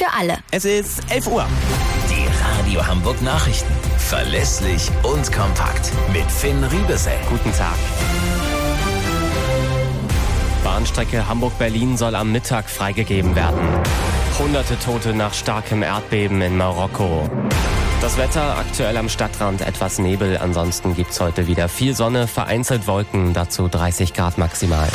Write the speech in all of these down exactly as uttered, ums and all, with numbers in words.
für alle. Es ist elf Uhr. Die Radio Hamburg Nachrichten. Verlässlich und kompakt. Mit Finn Riebesell. Guten Tag. Bahnstrecke Hamburg-Berlin soll am Mittag freigegeben werden. Hunderte Tote nach starkem Erdbeben in Marokko. Das Wetter aktuell am Stadtrand etwas Nebel, ansonsten gibt's heute wieder viel Sonne, vereinzelt Wolken, dazu dreißig Grad maximal.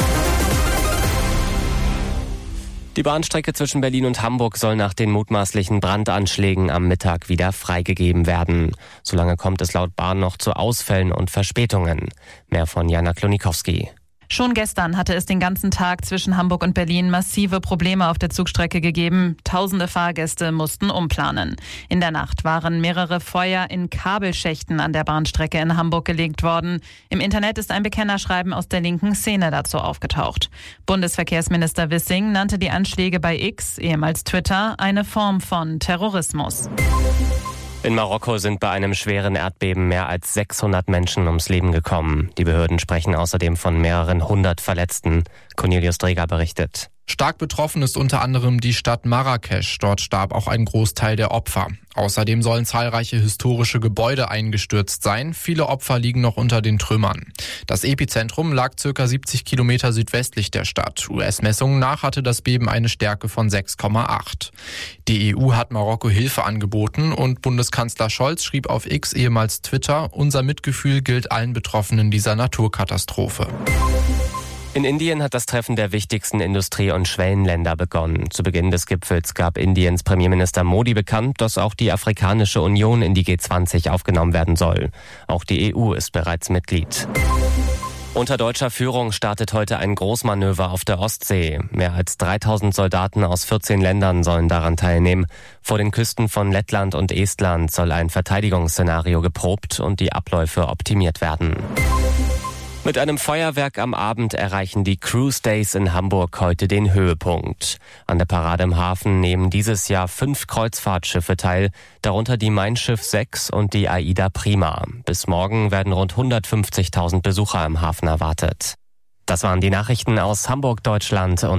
Die Bahnstrecke zwischen Berlin und Hamburg soll nach den mutmaßlichen Brandanschlägen am Mittag wieder freigegeben werden. Solange kommt es laut Bahn noch zu Ausfällen und Verspätungen. Mehr von Jana Klonikowski. Schon gestern hatte es den ganzen Tag zwischen Hamburg und Berlin massive Probleme auf der Zugstrecke gegeben. Tausende Fahrgäste mussten umplanen. In der Nacht waren mehrere Feuer in Kabelschächten an der Bahnstrecke in Hamburg gelegt worden. Im Internet ist ein Bekennerschreiben aus der linken Szene dazu aufgetaucht. Bundesverkehrsminister Wissing nannte die Anschläge bei X, ehemals Twitter, eine Form von Terrorismus. In Marokko sind bei einem schweren Erdbeben mehr als sechshundert Menschen ums Leben gekommen. Die Behörden sprechen außerdem von mehreren hundert Verletzten. Cornelius Dreger berichtet. Stark betroffen ist unter anderem die Stadt Marrakesch. Dort starb auch ein Großteil der Opfer. Außerdem sollen zahlreiche historische Gebäude eingestürzt sein. Viele Opfer liegen noch unter den Trümmern. Das Epizentrum lag ca. siebzig Kilometer südwestlich der Stadt. U S-Messungen nach hatte das Beben eine Stärke von sechs Komma acht. Die E U hat Marokko Hilfe angeboten und Bundeskanzler Scholz schrieb auf X, ehemals Twitter, unser Mitgefühl gilt allen Betroffenen dieser Naturkatastrophe. In Indien hat das Treffen der wichtigsten Industrie- und Schwellenländer begonnen. Zu Beginn des Gipfels gab Indiens Premierminister Modi bekannt, dass auch die Afrikanische Union in die G zwanzig aufgenommen werden soll. Auch die E U ist bereits Mitglied. Unter deutscher Führung startet heute ein Großmanöver auf der Ostsee. Mehr als dreitausend Soldaten aus vierzehn Ländern sollen daran teilnehmen. Vor den Küsten von Lettland und Estland soll ein Verteidigungsszenario geprobt und die Abläufe optimiert werden. Mit einem Feuerwerk am Abend erreichen die Cruise Days in Hamburg heute den Höhepunkt. An der Parade im Hafen nehmen dieses Jahr fünf Kreuzfahrtschiffe teil, darunter die Mein Schiff sechs und die Aida Prima. Bis morgen werden rund hundertfünfzigtausend Besucher im Hafen erwartet. Das waren die Nachrichten aus Hamburg, Deutschland und